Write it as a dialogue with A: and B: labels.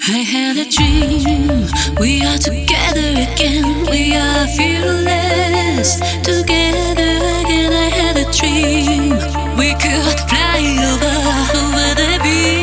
A: I had a dream, we are together again, we are fearless. Together again, I had a dream, we could fly over the beach.